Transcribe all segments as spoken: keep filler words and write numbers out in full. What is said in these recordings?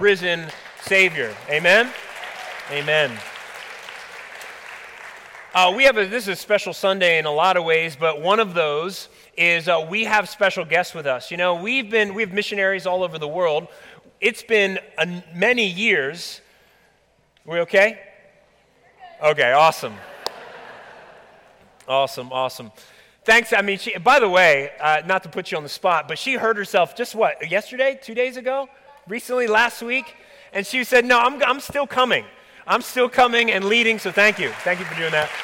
risen Savior. Amen? Amen. Uh, we have a, this is a special Sunday in a lot of ways, but one of those is uh, we have special guests with us. You know, we've been, we have missionaries all over the world. It's been a, many years. We okay? Okay, awesome. Awesome, awesome. Thanks. I mean, she, by the way, uh, not to put you on the spot, but she hurt herself just what, yesterday, two days ago, recently, last week, and she said, no, I'm, I'm still coming. I'm still coming and leading, so thank you. Thank you for doing that.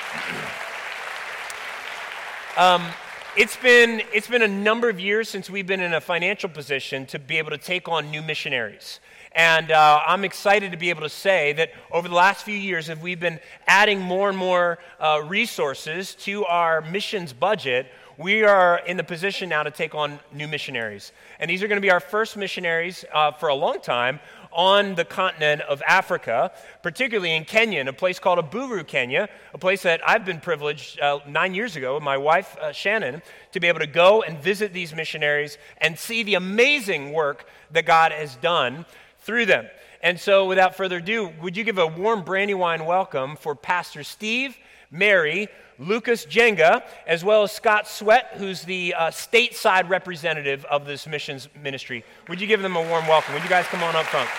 Um, it's been, it's been a number of years since we've been in a financial position to be able to take on new missionaries. And uh, I'm excited to be able to say that over the last few years, as we've been adding more and more uh, resources to our missions budget, we are in the position now to take on new missionaries. And these are going to be our first missionaries uh, for a long time on the continent of Africa, particularly in Kenya, in a place called Aburu, Kenya, a place that I've been privileged uh, nine years ago with my wife, uh, Shannon, to be able to go and visit these missionaries and see the amazing work that God has done through them. And so without further ado, would you give a warm Brandywine welcome for Pastor Steve, Mary, Lucas Jenga, as well as Scott Sweat, who's the uh, stateside representative of this missions ministry. Would you give them a warm welcome? Would you guys come on up front?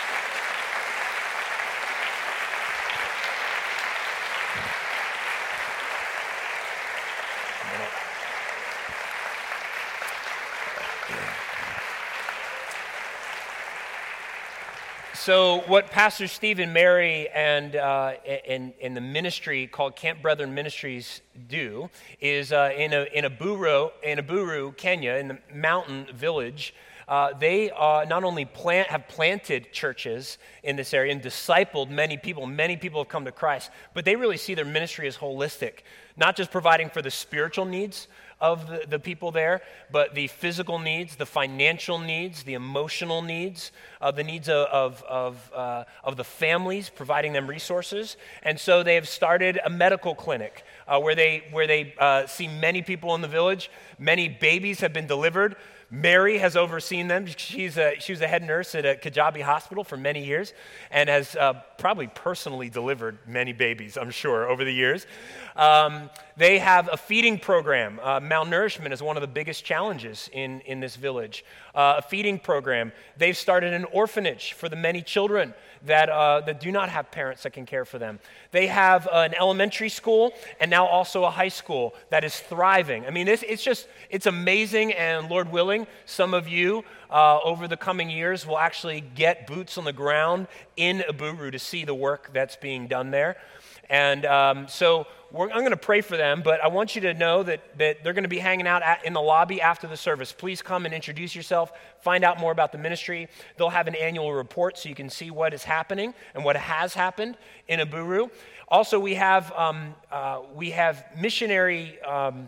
So what Pastor Steve and Mary and, uh, and, and the ministry called Camp Brethren Ministries do is uh, in, a, in, Aburu, in Aburu, Kenya, in the mountain village, uh, they uh, not only plant, have planted churches in this area and discipled many people. Many people have come to Christ, but they really see their ministry as holistic, not just providing for the spiritual needs of the, the people there, but the physical needs, the financial needs, the emotional needs, uh, the needs of of of, uh, of the families, providing them resources. And so they have started a medical clinic uh, where they where they uh, see many people in the village. Many babies have been delivered. Mary has overseen them. She's a, she was a head nurse at a Kajabi hospital for many years and has uh, probably personally delivered many babies, I'm sure, over the years. Um, they have a feeding program. Uh, malnourishment is one of the biggest challenges in, in this village. Uh, a feeding program. They've started an orphanage for the many children that, uh, that do not have parents that can care for them. They have an elementary school and now also a high school that is thriving. I mean, it's, it's just, it's amazing, and Lord willing, some of you uh, over the coming years will actually get boots on the ground in Aburu to see the work that's being done there. And um, so we're, I'm going to pray for them, but I want you to know that, that they're going to be hanging out at, in the lobby after the service. Please come and introduce yourself, find out more about the ministry. They'll have an annual report so you can see what is happening and what has happened in Aburu. Also, we have um, uh, we have missionary um,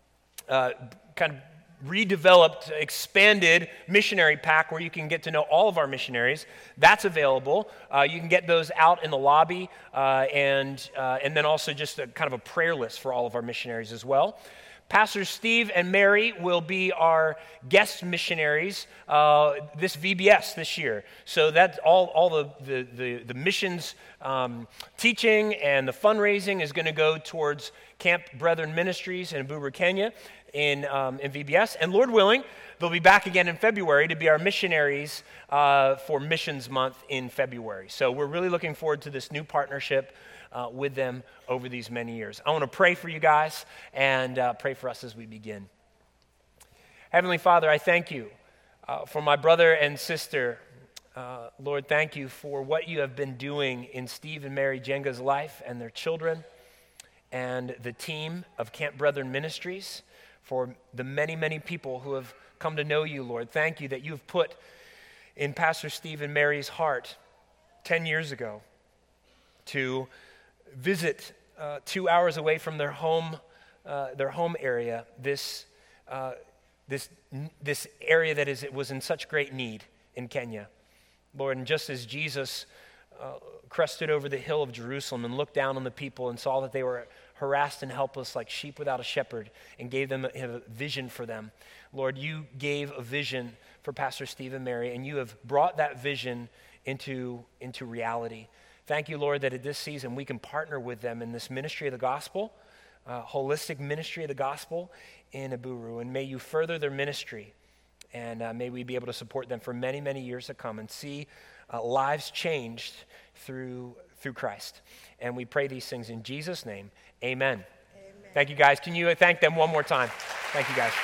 uh, kind of redeveloped, expanded missionary pack where you can get to know all of our missionaries. That's available. Uh, you can get those out in the lobby, uh, and uh, and then also just a kind of a prayer list for all of our missionaries as well. Pastor Steve and Mary will be our guest missionaries uh, this V B S this year. So that's all, all the, the, the, the missions um, teaching and the fundraising is going to go towards Camp Brethren Ministries in Aburu, Kenya in, um, in V B S. And Lord willing, they'll be back again in February to be our missionaries uh, for Missions Month in February. So we're really looking forward to this new partnership Uh, with them over these many years. I want to pray for you guys and uh, pray for us as we begin. Heavenly Father, I thank you uh, for my brother and sister. Uh, Lord, thank you for what you have been doing in Steve and Mary Jenga's life and their children and the team of Camp Brethren Ministries, for the many, many people who have come to know you, Lord. Thank you that you've put in Pastor Steve and Mary's heart ten years ago to visit uh, two hours away from their home, uh, their home area, this uh, this this area that is it was in such great need in Kenya, Lord. And just as Jesus uh, crested over the hill of Jerusalem and looked down on the people and saw that they were harassed and helpless like sheep without a shepherd, and gave them a, a vision for them, Lord, you gave a vision for Pastor Steve and Mary, and you have brought that vision into, into reality. Thank you, Lord, that at this season we can partner with them in this ministry of the gospel, uh, holistic ministry of the gospel in Uburu. And may you further their ministry, and uh, may we be able to support them for many, many years to come and see uh, lives changed through, through Christ. And we pray these things in Jesus' name. Amen. Amen. Thank you, guys. Can you thank them one more time? Thank you, guys.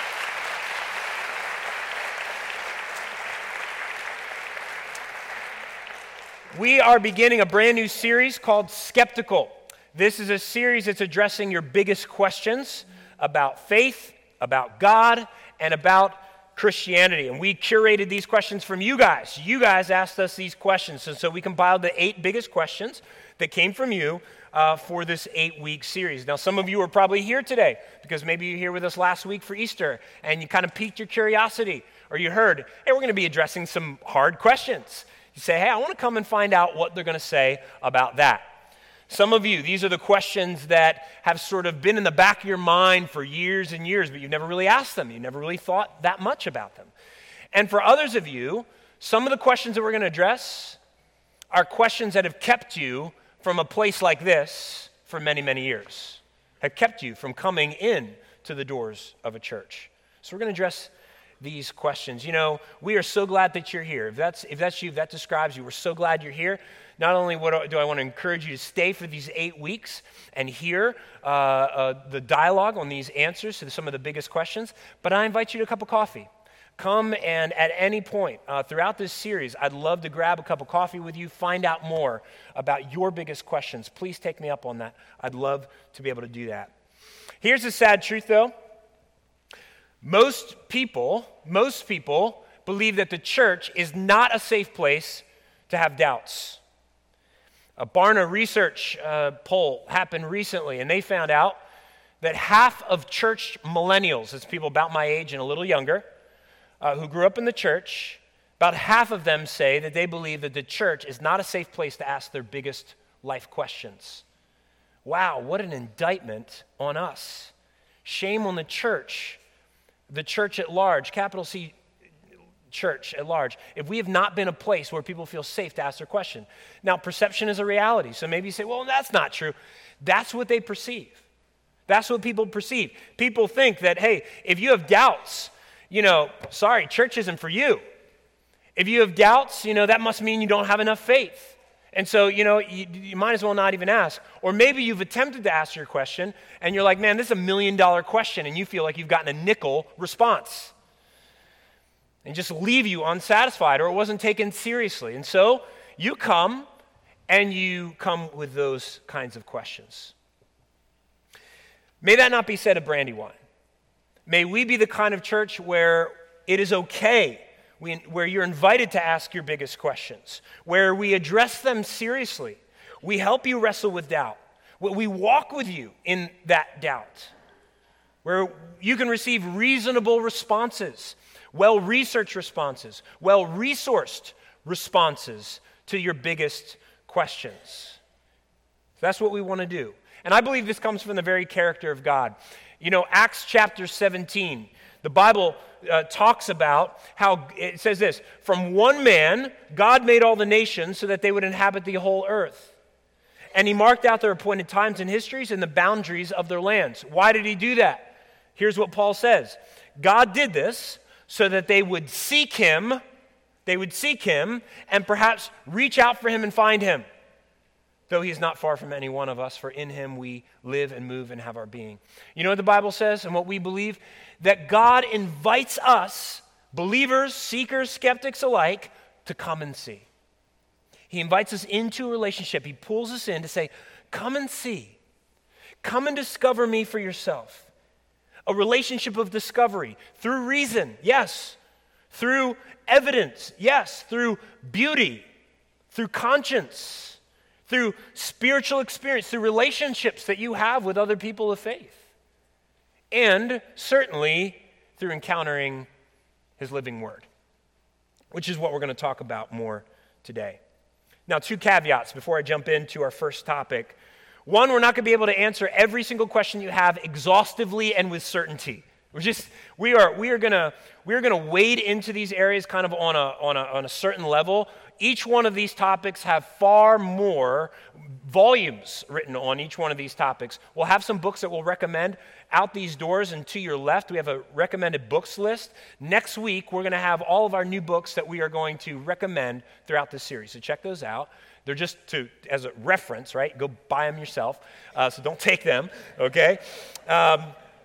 We are beginning a brand new series called Skeptical. This is a series that's addressing your biggest questions about faith, about God, and about Christianity. And we curated these questions from you guys. You guys asked us these questions. And so we compiled the eight biggest questions that came from you uh, for this eight-week series. Now, some of you are probably here today because maybe you were here with us last week for Easter and you kind of piqued your curiosity, or you heard, hey, we're going to be addressing some hard questions. You say, hey, I want to come and find out what they're going to say about that. Some of you, these are the questions that have sort of been in the back of your mind for years and years, but you've never really asked them. You never really thought that much about them. And for others of you, some of the questions that we're going to address are questions that have kept you from a place like this for many, many years, have kept you from coming in to the doors of a church. So we're going to address these questions. You know, we are so glad that you're here. If that's if that's you, if that describes you, we're so glad you're here. Not only what do I want to encourage you to stay for these eight weeks and hear uh, uh, the dialogue on these answers to some of the biggest questions, but I invite you to a cup of coffee. Come and at any point uh, throughout this series, I'd love to grab a cup of coffee with you, find out more about your biggest questions. Please take me up on that. I'd love to be able to do that. Here's the sad truth, though. Most people, most people believe that the church is not a safe place to have doubts. A Barna research uh, poll happened recently, and they found out that half of church millennials, it's people about my age and a little younger, uh, who grew up in the church, about half of them say that they believe that the church is not a safe place to ask their biggest life questions. Wow, what an indictment on us. Shame on the church. The church at large, capital C church at large, if we have not been a place where people feel safe to ask their question. Now, perception is a reality. So maybe you say, well, that's not true. That's what they perceive. That's what people perceive. People think that, hey, if you have doubts, you know, sorry, church isn't for you. If you have doubts, you know, that must mean you don't have enough faith. And so, you know, you, you might as well not even ask. Or maybe you've attempted to ask your question, and you're like, man, this is a million-dollar question, and you feel like you've gotten a nickel response. And just leave you unsatisfied, or it wasn't taken seriously. And so you come, and you come with those kinds of questions. May that not be said of Brandywine. May we be the kind of church where it is okay, We, where you're invited to ask your biggest questions, where we address them seriously. We help you wrestle with doubt. We walk with you in that doubt, where you can receive reasonable responses, well-researched responses, well-resourced responses to your biggest questions. That's what we want to do. And I believe this comes from the very character of God. You know, Acts chapter seventeen, the Bible uh, talks about how, it says this, from one man, God made all the nations so that they would inhabit the whole earth. And he marked out their appointed times and histories and the boundaries of their lands. Why did he do that? Here's what Paul says. God did this so that they would seek him, they would seek him, and perhaps reach out for him and find him. Though he is not far from any one of us, for in him we live and move and have our being. You know what the Bible says and what we believe? That God invites us, believers, seekers, skeptics alike, to come and see. He invites us into a relationship. He pulls us in to say, come and see. Come and discover me for yourself. A relationship of discovery through reason, yes. Through evidence, yes. Through beauty, through conscience, through spiritual experience, through relationships that you have with other people of faith. And certainly through encountering his living word, which is what we're going to talk about more today. Now, two caveats before I jump into our first topic. One, we're not going to be able to answer every single question you have exhaustively and with certainty. We're just we are we are going to we are going to wade into these areas kind of on a on a on a certain level Each one of these topics have far more volumes written on each one of these topics. We'll have some books that we'll recommend out these doors, and to your left, we have a recommended books list. Next week, we're going to have all of our new books that we are going to recommend throughout this series. So check those out. They're just to as a reference, right? Go buy them yourself. Uh, so don't take them, okay? Um,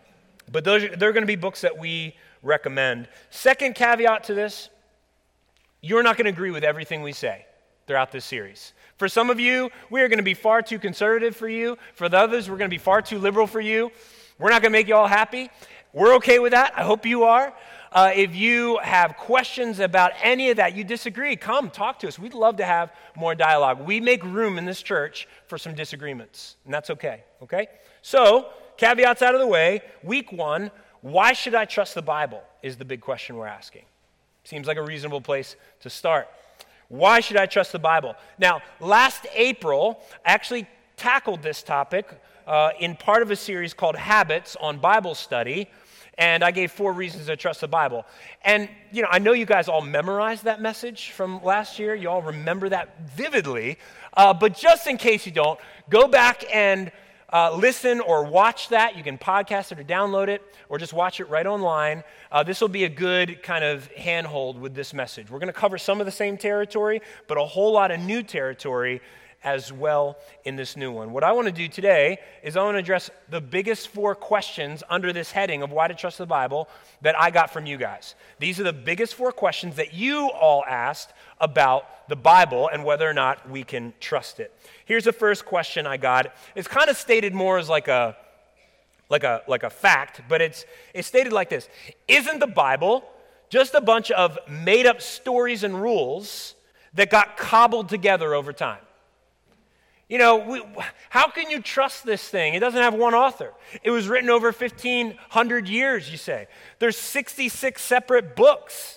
but those are, they're going to be books that we recommend. Second caveat to this, you're not going to agree with everything we say throughout this series. For some of you, we are going to be far too conservative for you. For the others, we're going to be far too liberal for you. We're not going to make you all happy. We're okay with that. I hope you are. Uh, if you have questions about any of that, you disagree, come talk to us. We'd love to have more dialogue. We make room in this church for some disagreements, and that's okay, okay? So, caveats out of the way. Week one, why should I trust the Bible is the big question we're asking. Seems like a reasonable place to start. Why should I trust the Bible? Now, last April, I actually tackled this topic uh, in part of a series called Habits on Bible Study, and I gave four reasons to trust the Bible. And, you know, I know you guys all memorized that message from last year. You all remember that vividly. Uh, but just in case you don't, go back and uh, listen or watch that. You can podcast it or download it or just watch it right online. Uh, this will be a good kind of handhold with this message. We're going to cover some of the same territory, but a whole lot of new territory as well in this new one. What I want to do today is I want to address the biggest four questions under this heading of why to trust the Bible that I got from you guys. These are the biggest four questions that you all asked about the Bible and whether or not we can trust it. Here's the first question I got. It's kind of stated more as like a like a like a fact, but it's it's stated like this. Isn't the Bible just a bunch of made-up stories and rules that got cobbled together over time? You know, we, how can you trust this thing? It doesn't have one author. It was written over fifteen hundred years, you say. There's sixty-six separate books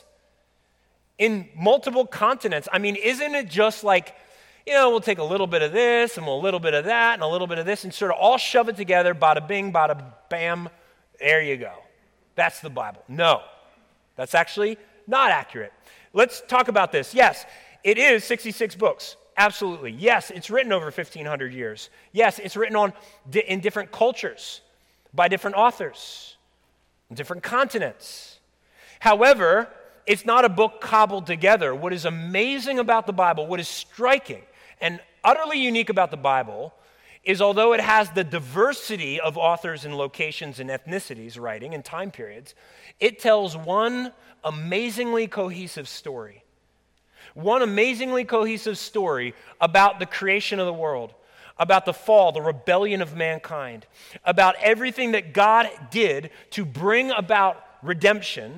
in multiple continents. I mean, isn't it just like, you know, we'll take a little bit of this and a little bit of that and a little bit of this and sort of all shove it together, bada bing, bada bam, there you go. That's the Bible. No, that's actually not accurate. Let's talk about this. Yes, it is sixty-six books. Absolutely. Yes, it's written over fifteen hundred years. Yes, it's written on di- in different cultures by different authors, in different continents. However, it's not a book cobbled together. What is amazing about the Bible, what is striking and utterly unique about the Bible is although it has the diversity of authors and locations and ethnicities writing and time periods, it tells one amazingly cohesive story. One amazingly cohesive story about the creation of the world, about the fall, the rebellion of mankind, about everything that God did to bring about redemption,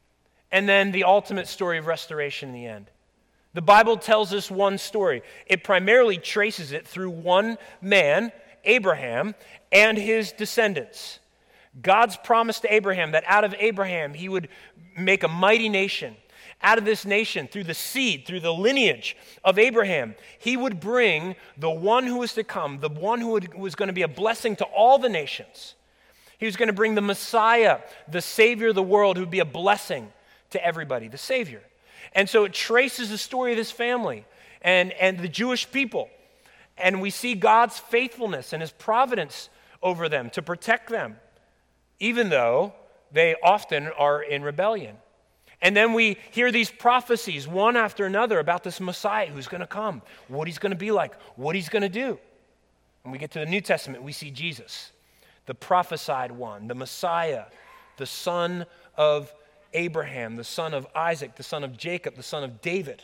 and then the ultimate story of restoration in the end. The Bible tells us one story. It primarily traces it through one man, Abraham, and his descendants. God's promise to Abraham that out of Abraham he would make a mighty nation. Out of this nation, through the seed, through the lineage of Abraham, he would bring the one who was to come, the one who would, was going to be a blessing to all the nations. He was going to bring the Messiah, the Savior of the world, who would be a blessing to everybody, the Savior. And so it traces the story of this family and, and the Jewish people. And we see God's faithfulness and his providence over them to protect them, even though they often are in rebellion. And then we hear these prophecies, one after another, about this Messiah who's going to come, what he's going to be like, what he's going to do. When we get to the New Testament, we see Jesus, the prophesied one, the Messiah, the son of Abraham, the son of Isaac, the son of Jacob, the son of David,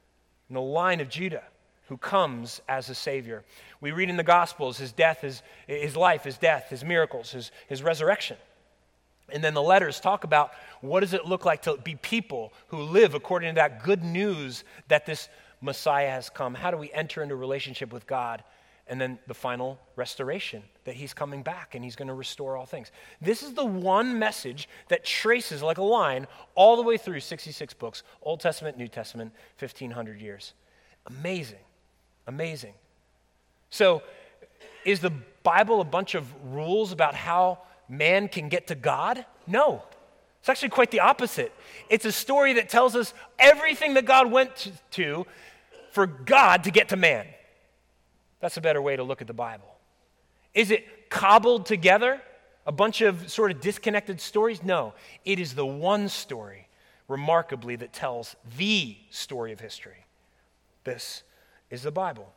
in the line of Judah, who comes as a Savior. We read in the Gospels his death, his, his life, his death, his miracles, his, his resurrection. And then the letters talk about what does it look like to be people who live according to that good news that this Messiah has come. How do we enter into a relationship with God? And then the final restoration, that he's coming back and he's going to restore all things. This is the one message that traces like a line all the way through sixty-six books, Old Testament, New Testament, fifteen hundred years. Amazing, amazing. So is the Bible a bunch of rules about how man can get to God? No, It's actually quite the opposite. It's a story that tells us everything that God went to, to for God to get to man. That's a better way to look at the Bible. Is it cobbled together? A bunch of sort of disconnected stories? No. It is the one story, remarkably, that tells the story of history. This is the Bible.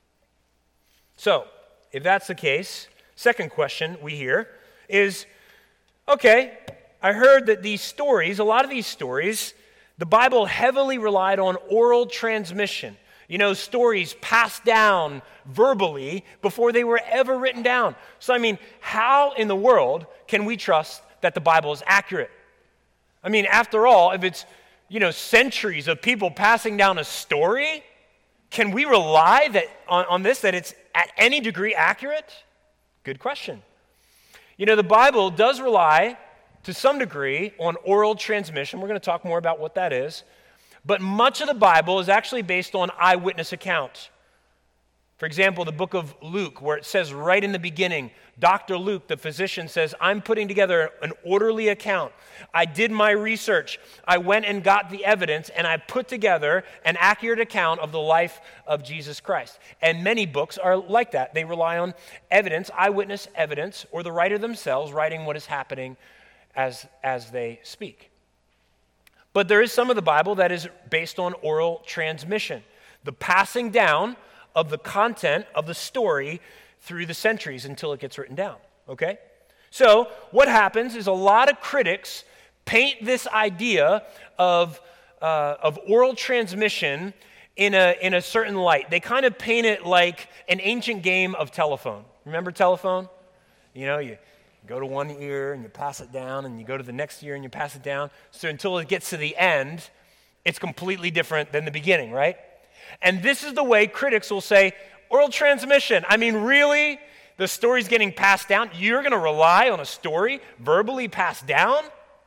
So, if that's the case, second question we hear is, okay, I heard that these stories, a lot of these stories, the Bible heavily relied on oral transmission. You know, stories passed down verbally before they were ever written down. So, I mean, how in the world can we trust that the Bible is accurate? I mean, after all, if it's, you know, centuries of people passing down a story, can we rely that on, on this, that it's at any degree accurate? Good question. You know, the Bible does rely to some degree on oral transmission. We're going to talk more about what that is. But much of the Bible is actually based on eyewitness accounts. For example, the book of Luke, where it says right in the beginning, Doctor Luke, the physician, says, I'm putting together an orderly account. I did my research. I went and got the evidence, and I put together an accurate account of the life of Jesus Christ. And many books are like that. They rely on evidence, eyewitness evidence, or the writer themselves writing what is happening as, as they speak. But there is some of the Bible that is based on oral transmission, the passing down of the content of the story through the centuries until it gets written down, okay? So what happens is a lot of critics paint this idea of, uh, of oral transmission in a, in a certain light. They kind of paint it like an ancient game of telephone. Remember telephone? You know, you go to one ear and you pass it down, and you go to the next ear and you pass it down. So until it gets to the end, it's completely different than the beginning, right? And this is the way critics will say, oral transmission. I mean, really? The story's getting passed down? You're going to rely on a story verbally passed down?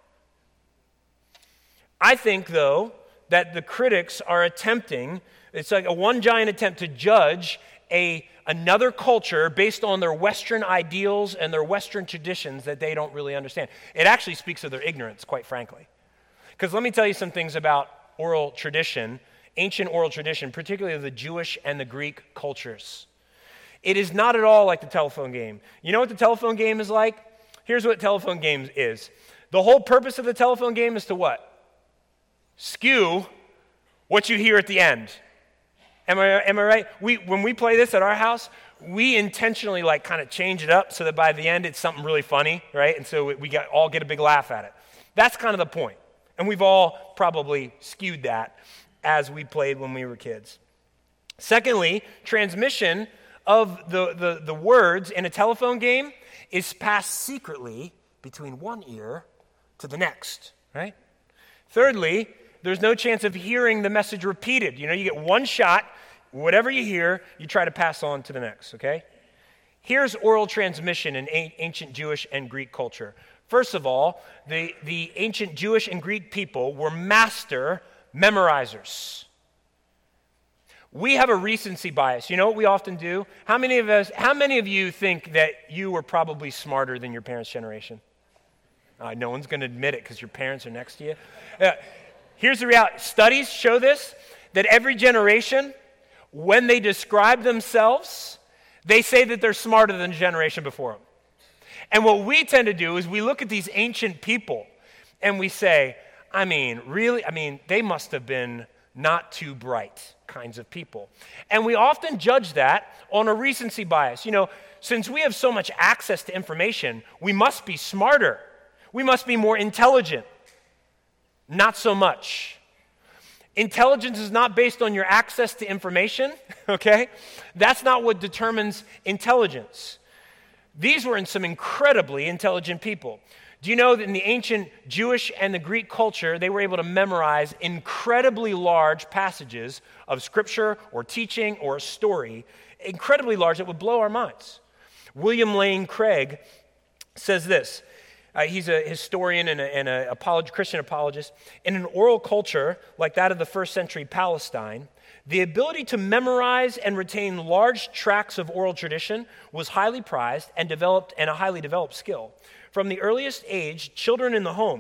I think, though, that the critics are attempting, it's like a one giant attempt to judge a another culture based on their Western ideals and their Western traditions that they don't really understand. It actually speaks of their ignorance, quite frankly. Because let me tell you some things about oral tradition, ancient oral tradition, particularly of the Jewish and the Greek cultures. It is not at all like the telephone game. You know what the telephone game is like? Here's what telephone game is. The whole purpose of the telephone game is to what? Skew what you hear at the end. Am I, am I right? We, when we play this at our house, we intentionally like kind of change it up so that by the end it's something really funny, right? And so we, we got, all get a big laugh at it. That's kind of the point. And we've all probably skewed that as we played when we were kids. Secondly, transmission of the, the, the words in a telephone game is passed secretly between one ear to the next, right? Thirdly, there's no chance of hearing the message repeated. You know, you get one shot, whatever you hear, you try to pass on to the next, okay? Here's oral transmission in ancient Jewish and Greek culture. First of all, the, the ancient Jewish and Greek people were master memorizers. We have a recency bias. You know what we often do? How many of us, how many of you think that you were probably smarter than your parents' generation? Uh, no one's going to admit it because your parents are next to you. Uh, Here's the reality. Studies show this, that every generation, when they describe themselves, they say that they're smarter than the generation before them. And what we tend to do is we look at these ancient people and we say, I mean, really? I mean, they must have been not too bright kinds of people. And we often judge that on a recency bias. You know, since we have so much access to information, we must be smarter. We must be more intelligent. Not so much. Intelligence is not based on your access to information, okay? That's not what determines intelligence. These were in some incredibly intelligent people. Do you know that in the ancient Jewish and the Greek culture, they were able to memorize incredibly large passages of scripture or teaching or a story, incredibly large that would blow our minds. William Lane Craig says this. Uh, he's a historian and an apolog- Christian apologist. In an oral culture like that of the first century Palestine, the ability to memorize and retain large tracts of oral tradition was highly prized and developed and a highly developed skill. From the earliest age, children in the home,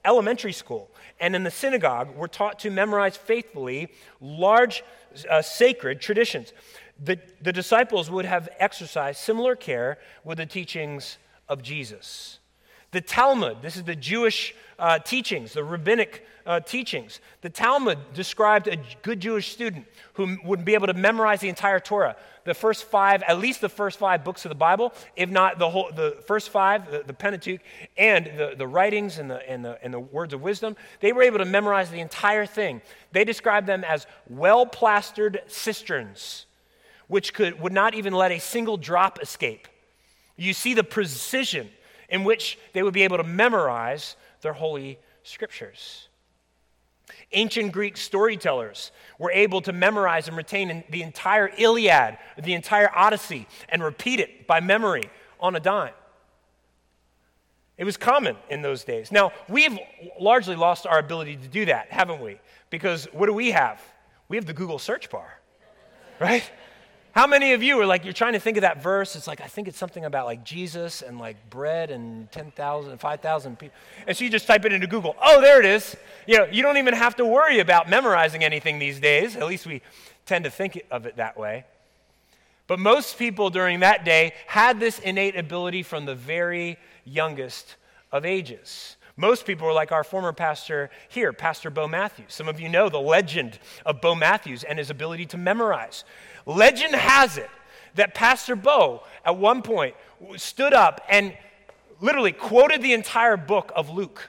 elementary school, and in the synagogue were taught to memorize faithfully large uh, sacred traditions. The, the disciples would have exercised similar care with the teachings of Jesus. The Talmud, this is the Jewish uh, teachings, the rabbinic uh, teachings. The Talmud described a good Jewish student who would be able to memorize the entire Torah, the first five, at least the first five books of the Bible, if not the whole, the first five, the, the Pentateuch, and the, the writings and the, and, the, and the words of wisdom. They were able to memorize the entire thing. They described them as well-plastered cisterns, which could would not even let a single drop escape. You see the precision in which they would be able to memorize their holy scriptures. Ancient Greek storytellers were able to memorize and retain the entire Iliad, the entire Odyssey, and repeat it by memory on a dime. It was common in those days. Now, we've largely lost our ability to do that, haven't we? Because what do we have? We have the Google search bar, right? How many of you are like, you're trying to think of that verse, it's like, I think it's something about like Jesus and like bread and ten thousand, five thousand people. And so you just type it into Google. Oh, there it is. You know, you don't even have to worry about memorizing anything these days. At least we tend to think of it that way. But most people during that day had this innate ability from the very youngest of ages. Most people were like our former pastor here, Pastor Bo Matthews. Some of you know the legend of Bo Matthews and his ability to memorize. Legend has it that Pastor Bo, at one point, stood up and literally quoted the entire book of Luke.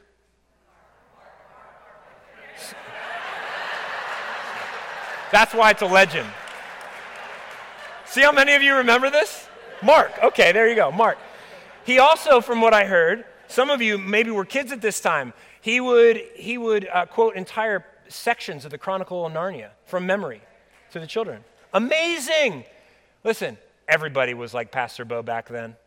That's why it's a legend. See how many of you remember this? Mark. Okay, there you go, Mark. He also, from what I heard, some of you maybe were kids at this time, he would, he would uh, quote entire sections of the Chronicle of Narnia from memory to the children. Amazing. Listen, everybody was like Pastor Bo back then.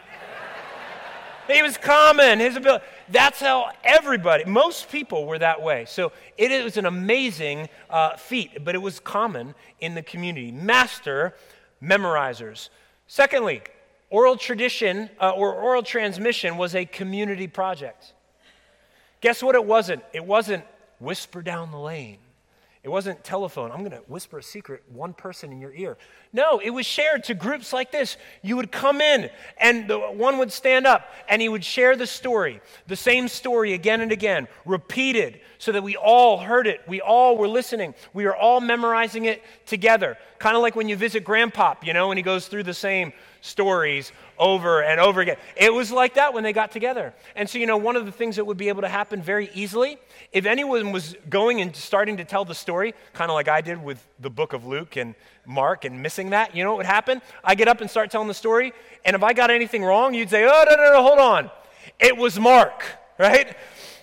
He was common. His ability. That's how everybody, most people were that way. So it was an amazing uh, feat, but it was common in the community. Master memorizers. Secondly, oral tradition uh, or oral transmission was a community project. Guess what it wasn't? It wasn't whisper down the lane. It wasn't telephone. I'm going to whisper a secret, one person in your ear. No, it was shared to groups like this. You would come in and the one would stand up and he would share the story, the same story again and again, repeated so that we all heard it. We all were listening. We were all memorizing it together. Kind of like when you visit Grandpop, you know, and he goes through the same stories over and over again. It was like that when they got together. And so, you know, one of the things that would be able to happen very easily, if anyone was going and starting to tell the story, kind of like I did with the book of Luke and Mark and missing that, you know what would happen? I get up and start telling the story, and if I got anything wrong, you'd say, oh, no, no, no, hold on. It was Mark, right?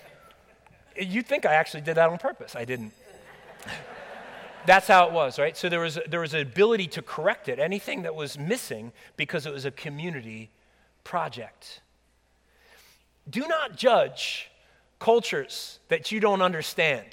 You'd think I actually did that on purpose. I didn't. That's how it was, right? So there was there was an ability to correct it, anything that was missing, because it was a community project. Do not judge cultures that you don't understand.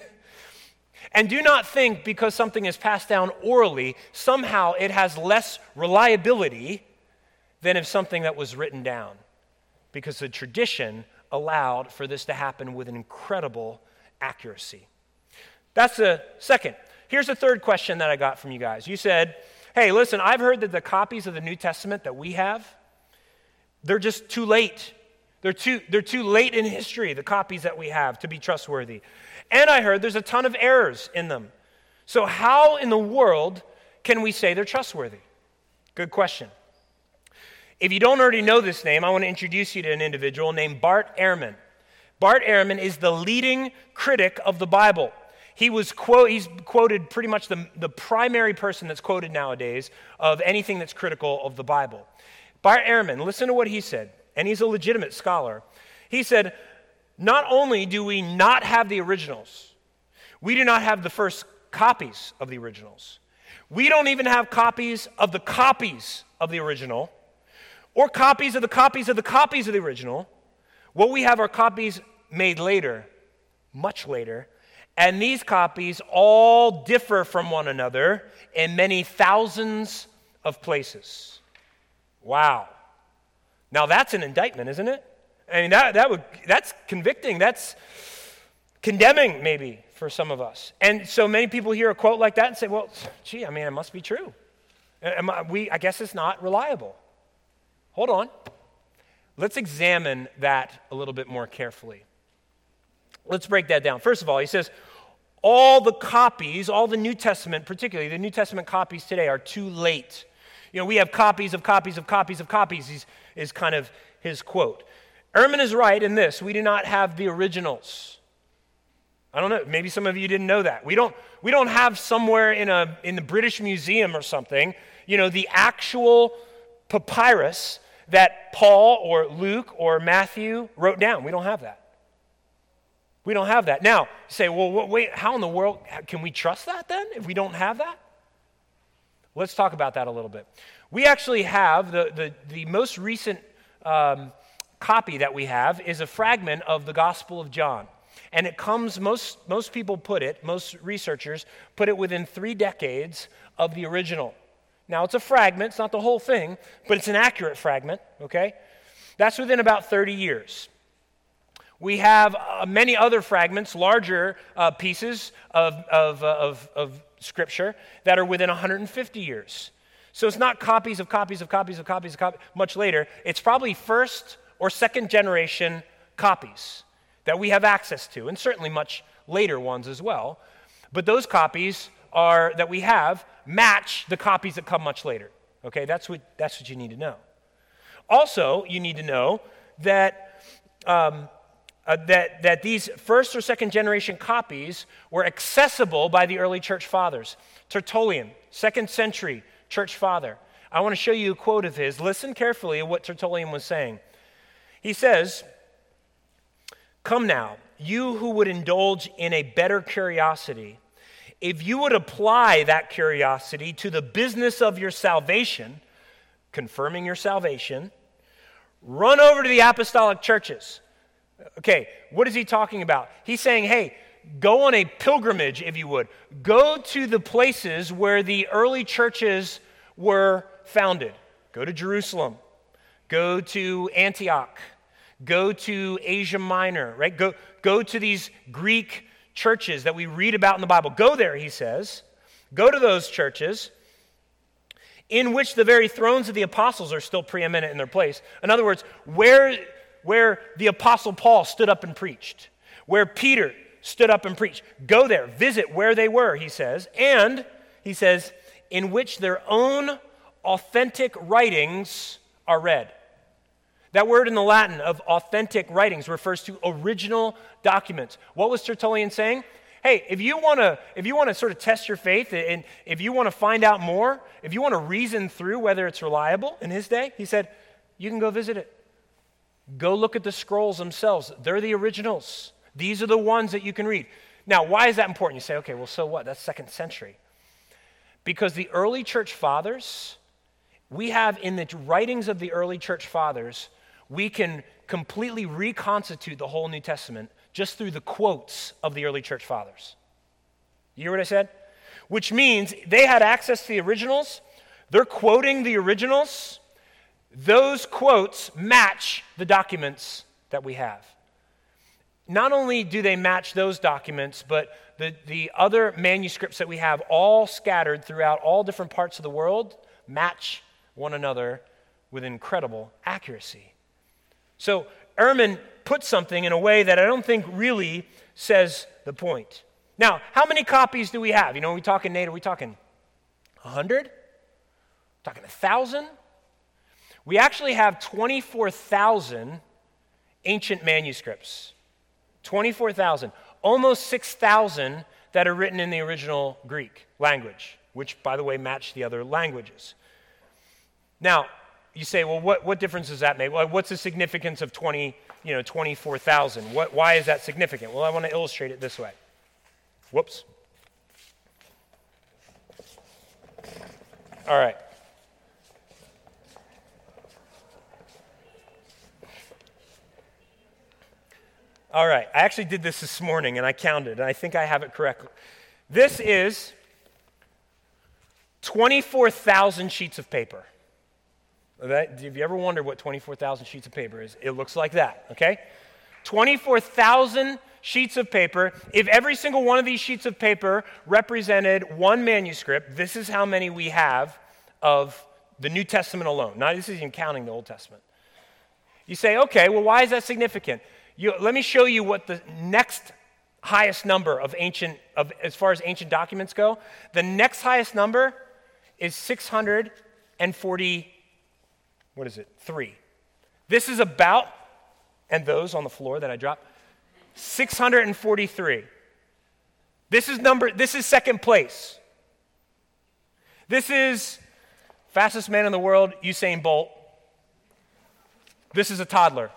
And do not think because something is passed down orally, somehow it has less reliability than if something that was written down. Because the tradition allowed for this to happen with an incredible accuracy. That's the second. Here's the third question that I got from you guys. You said, hey, listen, I've heard that the copies of the New Testament that we have, they're just too late. They're too, they're too late in history, the copies that we have, to be trustworthy. And I heard there's a ton of errors in them. So how in the world can we say they're trustworthy? Good question. If you don't already know this name, I want to introduce you to an individual named Bart Ehrman. Bart Ehrman is the leading critic of the Bible. He was quote, he's quoted pretty much the, the primary person that's quoted nowadays of anything that's critical of the Bible. Bart Ehrman, listen to what he said, and he's a legitimate scholar. He said, not only do we not have the originals, we do not have the first copies of the originals. We don't even have copies of the copies of the original, or copies of the copies of the copies of the original. What we have are copies made later, much later, and these copies all differ from one another in many thousands of places. Wow. Now that's an indictment, isn't it? I mean, that, that would, that's convicting. That's condemning, maybe, for some of us. And so many people hear a quote like that and say, well, gee, I mean, it must be true. Am I, we, I guess it's not reliable. Hold on. Let's examine that a little bit more carefully. Let's break that down. First of all, he says, all the copies, all the New Testament, particularly the New Testament copies today, are too late. You know, we have copies of copies of copies of copies, is, is kind of his quote. Ehrman is right in this. We do not have the originals. I don't know, maybe some of you didn't know that. We don't, we don't have somewhere in, a, in the British Museum or something, you know, the actual papyrus that Paul or Luke or Matthew wrote down. We don't have that. We don't have that. Now, you say, well, wait, how in the world can we trust that then if we don't have that? Let's talk about that a little bit. We actually have, the, the, the most recent um, copy that we have is a fragment of the Gospel of John. And it comes, most, most people put it, most researchers put it within three decades of the original. Now, it's a fragment, it's not the whole thing, but it's an accurate fragment, okay? That's within about thirty years. We have uh, many other fragments, larger uh, pieces of, of, uh, of, of Scripture that are within one hundred fifty years. So it's not copies of copies of copies of copies of copies much later. It's probably first or second generation copies that we have access to, and certainly much later ones as well. But those copies are that we have match the copies that come much later. Okay, that's what that's what you need to know. Also, you need to know that um, uh, that that these first or second generation copies were accessible by the early church fathers. Tertullian, second century church father. I want to show you a quote of his. Listen carefully to what Tertullian was saying. He says, "Come now, you who would indulge in a better curiosity, if you would apply that curiosity to the business of your salvation," confirming your salvation, "run over to the apostolic churches." Okay, what is he talking about? He's saying, hey, go on a pilgrimage, if you would. Go to the places where the early churches were founded. Go to Jerusalem. Go to Antioch. Go to Asia Minor, right? Go, go to these Greek churches that we read about in the Bible. Go there, he says. Go to those churches in which the very thrones of the apostles are still preeminent in their place. In other words, where, where the apostle Paul stood up and preached, where Peter stood up and preached. Go there, visit where they were, he says. And, he says, in which their own authentic writings are read. That word in the Latin of authentic writings refers to original documents. What was Tertullian saying? Hey, if you want to if you want to sort of test your faith and if you want to find out more, if you want to reason through whether it's reliable in his day, he said, you can go visit it. Go look at the scrolls themselves. They're the originals. These are the ones that you can read. Now, why is that important? You say, okay, well, so what? That's second century. Because the early church fathers, we have in the writings of the early church fathers, we can completely reconstitute the whole New Testament just through the quotes of the early church fathers. You hear what I said? Which means they had access to the originals. They're quoting the originals. Those quotes match the documents that we have. Not only do they match those documents, but the, the other manuscripts that we have all scattered throughout all different parts of the world match one another with incredible accuracy. So Ehrman put something in a way that I don't think really says the point. Now, how many copies do we have? You know, are we talking, Nate, are we talking a hundred? Talking a thousand? We actually have twenty-four thousand ancient manuscripts. twenty-four thousand. Almost six thousand that are written in the original Greek language, which, by the way, match the other languages. Now, you say, well, what, what difference does that make? Well, what's the significance of twenty, you know, twenty-four thousand? What, why is that significant? Well, I want to illustrate it this way. Whoops. All right. All right. I actually did this this morning, and I counted, and I think I have it correctly. This is twenty-four thousand sheets of paper. That, have you ever wondered what twenty-four thousand sheets of paper is? It looks like that, okay? twenty-four thousand sheets of paper. If every single one of these sheets of paper represented one manuscript, this is how many we have of the New Testament alone. Now, this isn't even counting the Old Testament. You say, okay, well, why is that significant? You, let me show you what the next highest number of ancient, of as far as ancient documents go. The next highest number is six hundred forty, what is it, three. This is about, and those on the floor that I dropped, six hundred forty-three. This is number, this is second place. This is fastest man in the world, Usain Bolt. This is a toddler.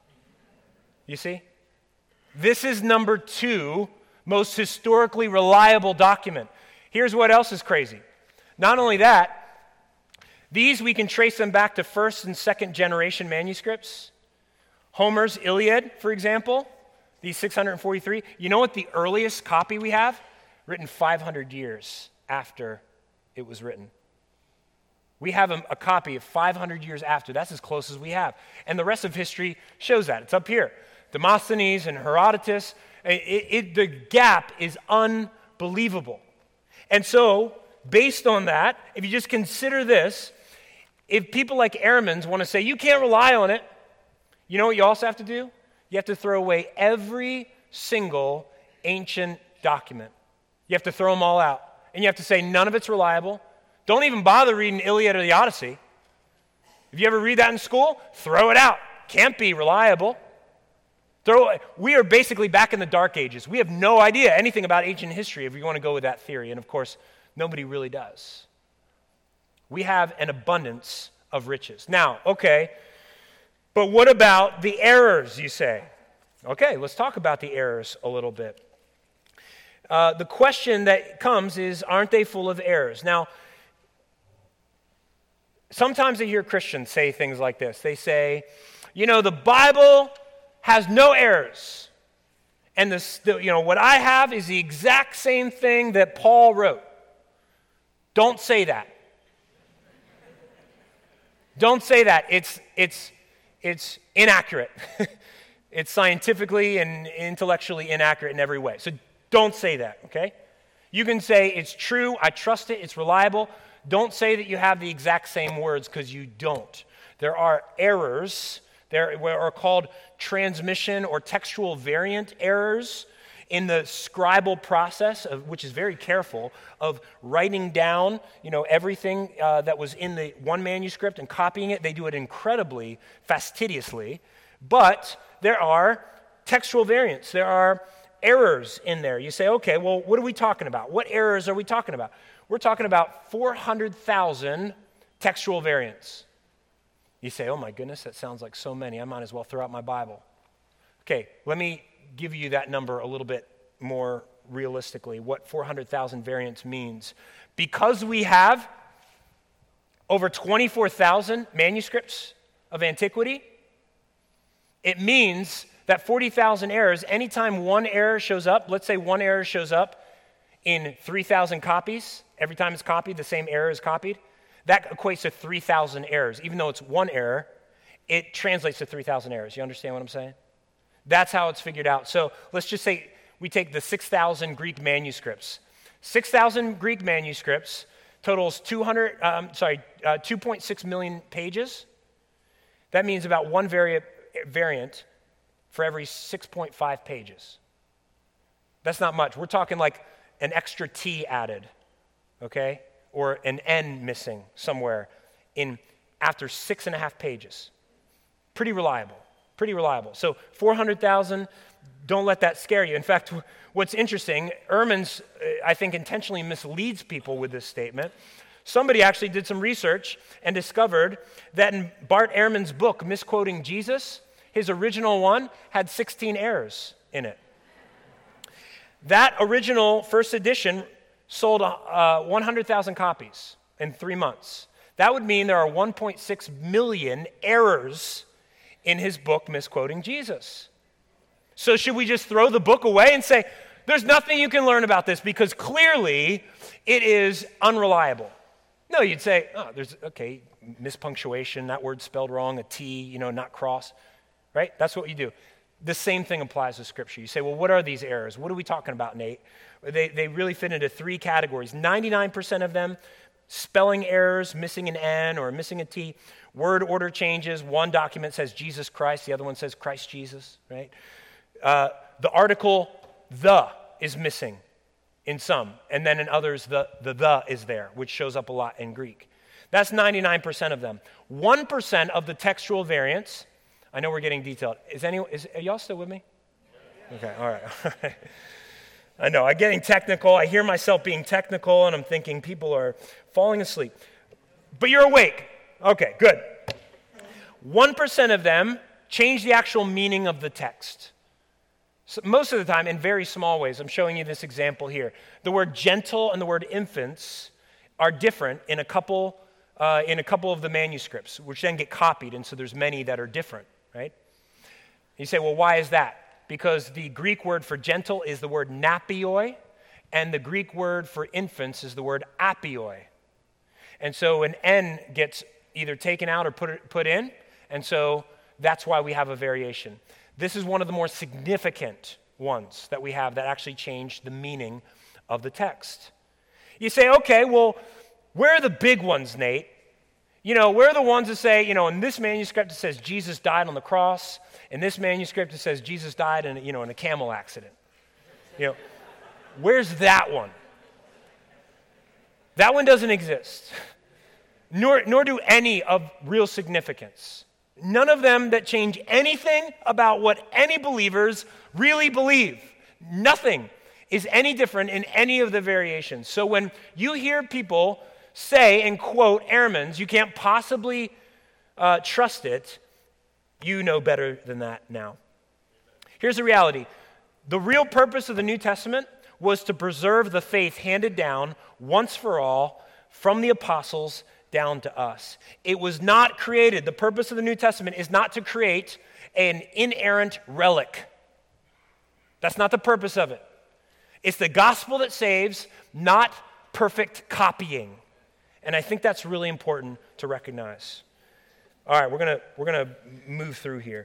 You see? This is number two most historically reliable document. Here's what else is crazy. Not only that, these we can trace them back to first and second generation manuscripts. Homer's Iliad, for example, these six hundred forty-three. You know what the earliest copy we have? Written five hundred years after it was written. We have a, a copy of five hundred years after. That's as close as we have. And the rest of history shows that. It's up here. Demosthenes and Herodotus. It, it, the gap is unbelievable. And so, based on that, if you just consider this, if people like Ehrman's want to say, you can't rely on it, you know what you also have to do? You have to throw away every single ancient document. You have to throw them all out. And you have to say none of it's reliable. Don't even bother reading Iliad or the Odyssey. If you ever read that in school, throw it out. Can't be reliable. Throw, we are basically back in the Dark Ages. We have no idea anything about ancient history if you want to go with that theory. And of course, nobody really does. We have an abundance of riches. Now, okay, but what about the errors, you say? Okay, let's talk about the errors a little bit. Uh, the question that comes is, aren't they full of errors? Now, sometimes I hear Christians say things like this. They say, you know, the Bible has no errors. And this, the, you know, what I have is the exact same thing that Paul wrote. Don't say that. Don't say that. It's, it's, it's inaccurate. It's scientifically and intellectually inaccurate in every way. So don't say that, okay? You can say it's true, I trust it, it's reliable. Don't say that you have the exact same words, because you don't. There are errors. There are called transmission or textual variant errors in the scribal process, of, which is very careful, of writing down, you know, everything uh, that was in the one manuscript and copying it. They do it incredibly fastidiously. But there are textual variants. There are errors in there. You say, okay, well, what are we talking about? What errors are we talking about? We're talking about four hundred thousand textual variants. You say, oh my goodness, that sounds like so many. I might as well throw out my Bible. Okay, let me give you that number a little bit more realistically, what four hundred thousand variants means. Because we have over twenty-four thousand manuscripts of antiquity, it means that forty thousand errors, anytime one error shows up, let's say one error shows up in three thousand copies, every time it's copied, the same error is copied, that equates to three thousand errors. Even though it's one error, it translates to three thousand errors. You understand what I'm saying? That's how it's figured out. So let's just say we take the six thousand Greek manuscripts. six thousand Greek manuscripts totals two hundred, um, sorry, uh, two point six million pages. That means about one vari- variant for every six point five pages. That's not much. We're talking like an extra T added, okay? Or an N missing somewhere in after six and a half pages. Pretty reliable. Pretty reliable. So four hundred thousand, don't let that scare you. In fact, what's interesting, Ehrman's, I think, intentionally misleads people with this statement. Somebody actually did some research and discovered that in Bart Ehrman's book, Misquoting Jesus, his original one had sixteen errors in it. That original first edition sold uh, one hundred thousand copies in three months. That would mean there are one point six million errors in his book, Misquoting Jesus. So should we just throw the book away and say, there's nothing you can learn about this because clearly it is unreliable? No, you'd say, oh, there's, okay, mispunctuation, that word's spelled wrong, a T, you know, not cross, right? That's what you do. The same thing applies to Scripture. You say, well, what are these errors? What are we talking about, Nate? They, they really fit into three categories. ninety-nine percent of them, spelling errors, missing an N or missing a T, word order changes. One document says Jesus Christ, the other one says Christ Jesus, right? Uh, the article the is missing in some, and then in others, the, the the is there, which shows up a lot in Greek. That's ninety-nine percent of them. one percent of the textual variants, I know we're getting detailed. Is anyone, is, are y'all still with me? Okay, all right. I know, I'm getting technical. I hear myself being technical, and I'm thinking people are falling asleep. But you're awake. Okay, good. one percent of them change the actual meaning of the text. So most of the time, in very small ways. I'm showing you this example here. The word gentle and the word infants are different in a couple uh, in a couple of the manuscripts, which then get copied, and so there's many that are different, right? You say, well, why is that? Because the Greek word for gentle is the word napioi, and the Greek word for infants is the word apioi. And so an N gets either taken out or put put in, and so that's why we have a variation. This is one of the more significant ones that we have that actually change the meaning of the text. You say, okay, well, where are the big ones, Nate? You know, where are the ones that say, you know, in this manuscript it says Jesus died on the cross. In this manuscript it says Jesus died in, you know, in a camel accident. You know, where's that one? That one doesn't exist. Nor, nor do any of real significance. None of them that change anything about what any believers really believe. Nothing is any different in any of the variations. So when you hear people say and quote Ehrman's, you can't possibly uh, trust it, you know better than that now. Here's the reality. The real purpose of the New Testament was to preserve the faith handed down once for all from the apostles down to us. It was not created. The purpose of the New Testament is not to create an inerrant relic. That's not the purpose of it. It's the gospel that saves, not perfect copying. And I think that's really important to recognize. All right, we're gonna we're gonna move through here.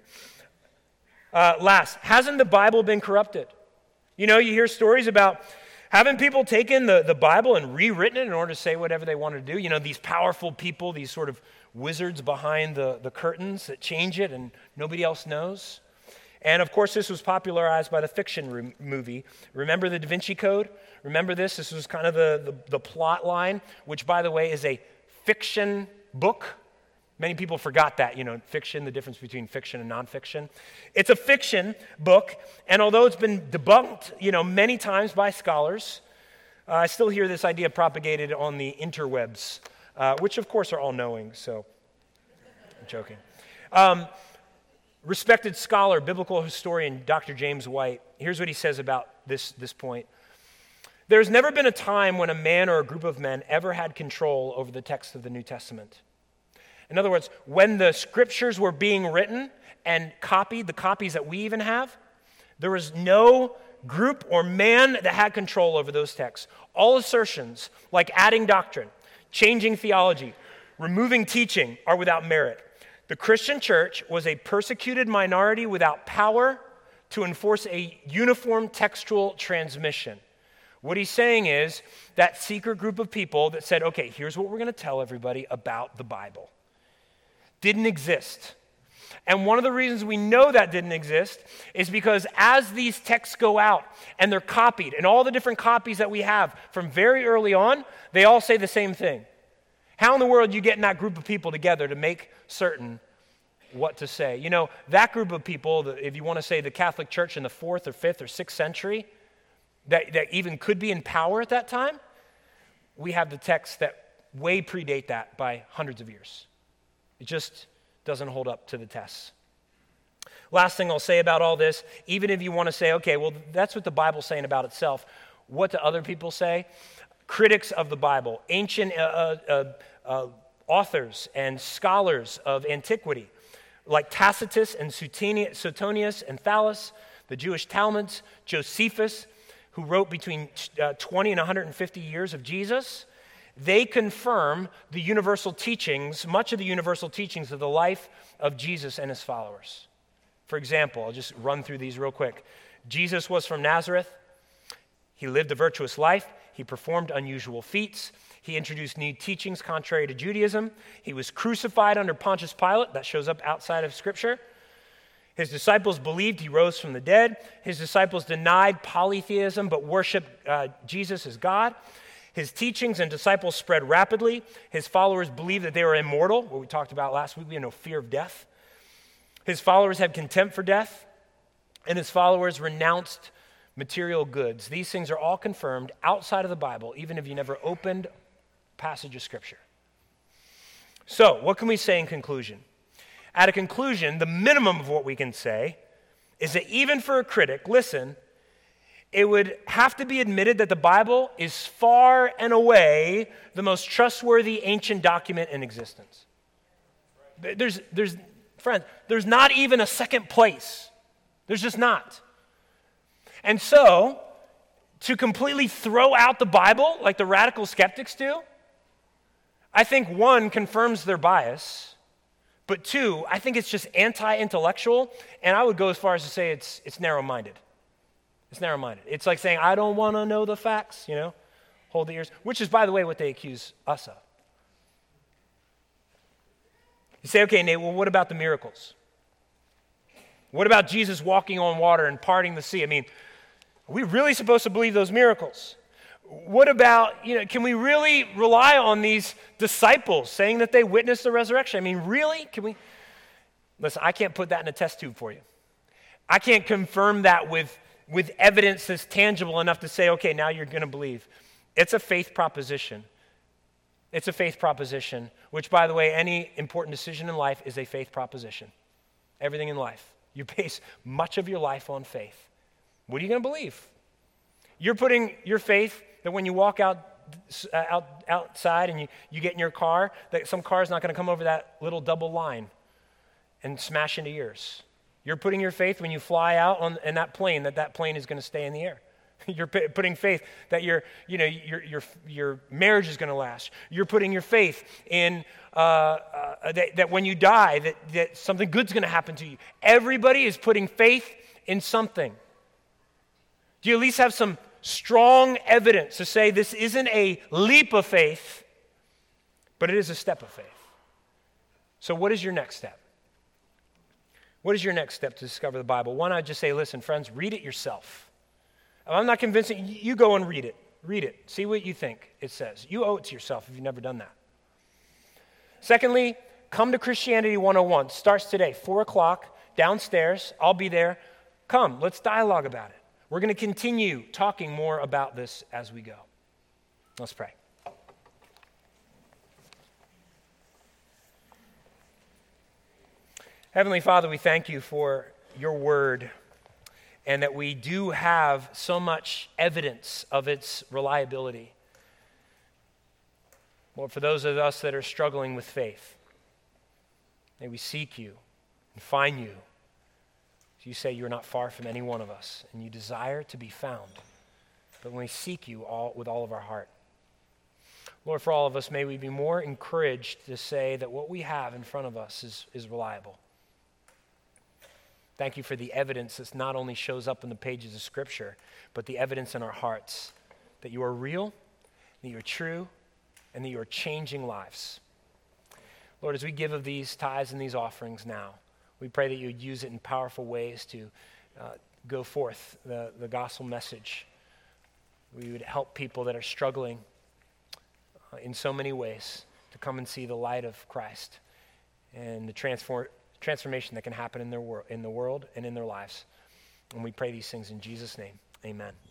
Uh, last, hasn't the Bible been corrupted? You know, you hear stories about haven't people taken the, the Bible and rewritten it in order to say whatever they wanted to do? You know, these powerful people, these sort of wizards behind the, the curtains that change it and nobody else knows. And of course, this was popularized by the fiction re- movie. Remember the Da Vinci Code? Remember this? This was kind of the, the, the plot line, which, by the way, is a fiction book. Many people forgot that, you know, fiction, the difference between fiction and nonfiction. It's a fiction book, and although it's been debunked, you know, many times by scholars, uh, I still hear this idea propagated on the interwebs, uh, which, of course, are all-knowing, so I'm joking. Um, respected scholar, biblical historian, Doctor James White, here's what he says about this, this point. There's never been a time when a man or a group of men ever had control over the text of the New Testament. In other words, when the scriptures were being written and copied, the copies that we even have, there was no group or man that had control over those texts. All assertions, like adding doctrine, changing theology, removing teaching, are without merit. The Christian church was a persecuted minority without power to enforce a uniform textual transmission. What he's saying is that secret group of people that said, okay, here's what we're going to tell everybody about the Bible. Didn't exist. And one of the reasons we know that didn't exist is because as these texts go out and they're copied, and all the different copies that we have from very early on, they all say the same thing. How in the world are you getting that group of people together to make certain what to say? You know, that group of people, if you want to say the Catholic Church in the fourth or fifth or sixth century, that, that even could be in power at that time, we have the texts that way predate that by hundreds of years. It just doesn't hold up to the tests. Last thing I'll say about all this, even if you want to say, okay, well, that's what the Bible's saying about itself, what do other people say? Critics of the Bible, ancient uh, uh, uh, authors and scholars of antiquity, like Tacitus and Suetonius and Thallus, the Jewish Talmuds, Josephus, who wrote between uh, twenty and one hundred fifty years of Jesus. they confirm the universal teachings, much of the universal teachings of the life of Jesus and his followers. For example, I'll just run through these real quick. Jesus was from Nazareth. He lived a virtuous life. He performed unusual feats. He introduced new teachings contrary to Judaism. He was crucified under Pontius Pilate. That shows up outside of Scripture. His disciples believed he rose from the dead. His disciples denied polytheism but worshiped uh, Jesus as God. His teachings and disciples spread rapidly. His followers believed that they were immortal, what we talked about last week. We had no fear of death. His followers had contempt for death, and his followers renounced material goods. These things are all confirmed outside of the Bible, even if you never opened a passage of Scripture. So, what can we say in conclusion? At a conclusion, the minimum of what we can say is that even for a critic, listen, it would have to be admitted that the Bible is far and away the most trustworthy ancient document in existence. There's, there's, friends, there's not even a second place. There's just not. And so, to completely throw out the Bible like the radical skeptics do, I think one, confirms their bias, but two, I think it's just anti-intellectual, and I would go as far as to say it's, it's narrow-minded. It's narrow-minded. It's like saying, I don't want to know the facts, you know, hold the ears, which is, by the way, what they accuse us of. You say, okay, Nate, well, what about the miracles? What about Jesus walking on water and parting the sea? I mean, are we really supposed to believe those miracles? What about, you know, can we really rely on these disciples saying that they witnessed the resurrection? I mean, really? Can we? Listen, I can't put that in a test tube for you. I can't confirm that with with evidence that's tangible enough to say, okay, now you're going to believe. It's a faith proposition. It's a faith proposition, which, by the way, any important decision in life is a faith proposition. Everything in life. You base much of your life on faith. What are you going to believe? You're putting your faith that when you walk out, uh, out outside and you, you get in your car, that some car is not going to come over that little double line and smash into yours. You're putting your faith when you fly out on in that plane that that plane is going to stay in the air. You're p- putting faith that your, you know, your your your marriage is going to last. You're putting your faith in uh, uh, that, that when you die, that, that something good's going to happen to you. Everybody is putting faith in something. Do you at least have some strong evidence to say this isn't a leap of faith, but it is a step of faith? So what is your next step? What is your next step to discover the Bible? One, I'd just say, listen, friends, read it yourself. If I'm not convincing, you go and read it. Read it. See what you think it says. You owe it to yourself if you've never done that. Secondly, come to Christianity one oh one. Starts today, four o'clock, downstairs. I'll be there. Come, let's dialogue about it. We're going to continue talking more about this as we go. Let's pray. Heavenly Father, we thank you for your word and that we do have so much evidence of its reliability. Lord, for those of us that are struggling with faith, may we seek you and find you. You say you're not far from any one of us, and you desire to be found. But when we seek you all with all of our heart. Lord, for all of us, may we be more encouraged to say that what we have in front of us is, is reliable. Thank you for the evidence that not only shows up in the pages of Scripture, but the evidence in our hearts that you are real, that you are true, and that you are changing lives. Lord, as we give of these tithes and these offerings now, we pray that you would use it in powerful ways to uh, go forth the, the gospel message. We would help people that are struggling uh, in so many ways to come and see the light of Christ and the transform, transformation that can happen in their wor- in the world and in their lives. And we pray these things in Jesus' name. Amen.